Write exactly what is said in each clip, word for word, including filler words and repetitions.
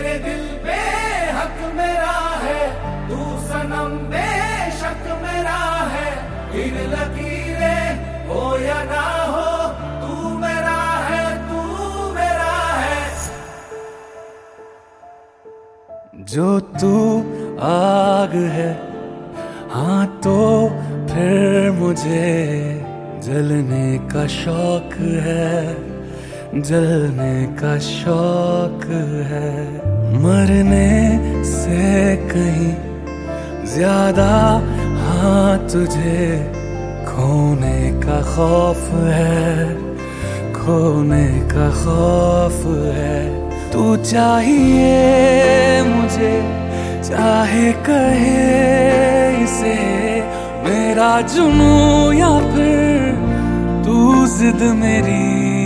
मेरे दिल पे हक मेरा है, तू सनम बेशक मेरा है। इन लकीरें हो या ना हो, तू मेरा है, तू मेरा है। जो तू आग है, हाँ तो फिर मुझे जलने का शौक है, जलने का शौक है। मरने से कहीं ज्यादा हाँ तुझे खोने का खौफ है, खोने का खौफ है। तू चाहिए मुझे, चाहे कहे इसे मेरा जुनू या फिर तू जिद मेरी।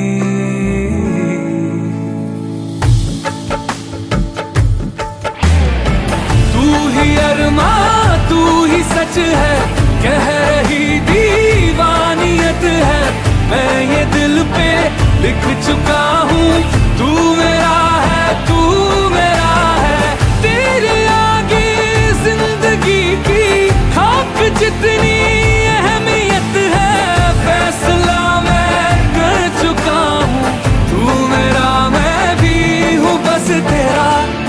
तू ही अरमा, तू ही सच है, कह रही दीवानियत है। मैं ये दिल पे लिख चुका हूँ, तू मेरा है, तू मेरा है। तेरे आगे जिंदगी की खाक जितनी अहमियत है, फैसला मैं कर चुका हूँ। तू मेरा, मैं भी हूँ बस तेरा।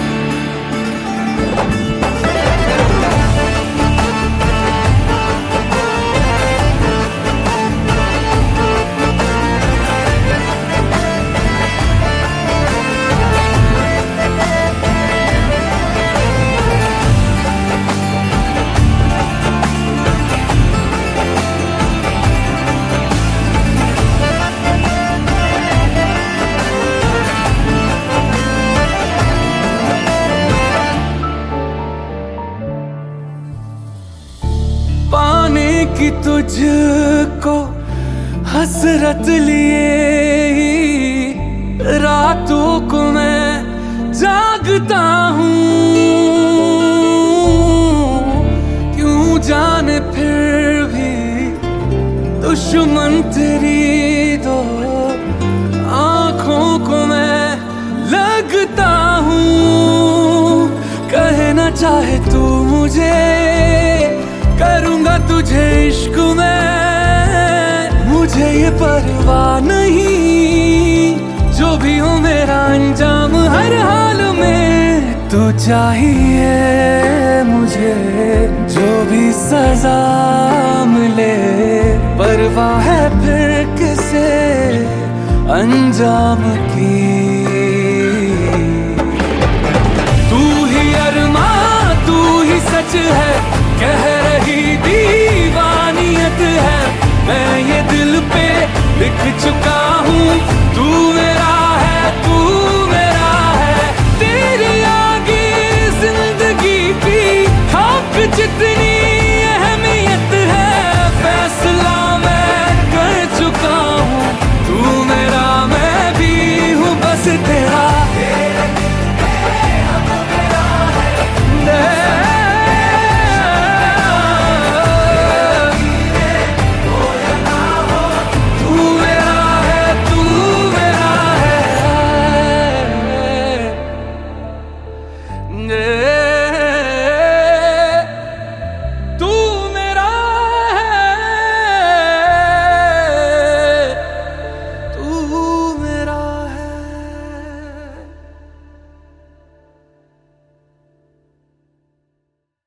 पाने की तुझको हसरत लिए ही रातों को मैं जागता हूँ। क्यों जाने फिर भी दुश्मन तेरी दो आँखों को मैं लगता हूँ। कहना चाहे तू मुझे, करूंगा तुझे इश्क में, मुझे ये परवाह नहीं। जो भी हो मेरा अंजाम हर हाल में। तू चाहिए मुझे, जो भी सजा मिले, परवाह है फिर किसे अंजाम की। तू ही अरमा, तू ही सच है, कह रही दीवानियत है। मैं ये दिल पे लिख चुका हूँ, तू मेरा है, तू मेरा है। तेरे आगे जिंदगी की खाक जितनी अहमियत है, फैसला मैं कर चुका हूँ। तू मेरा, मैं भी हूँ बस तेरा। Yeah.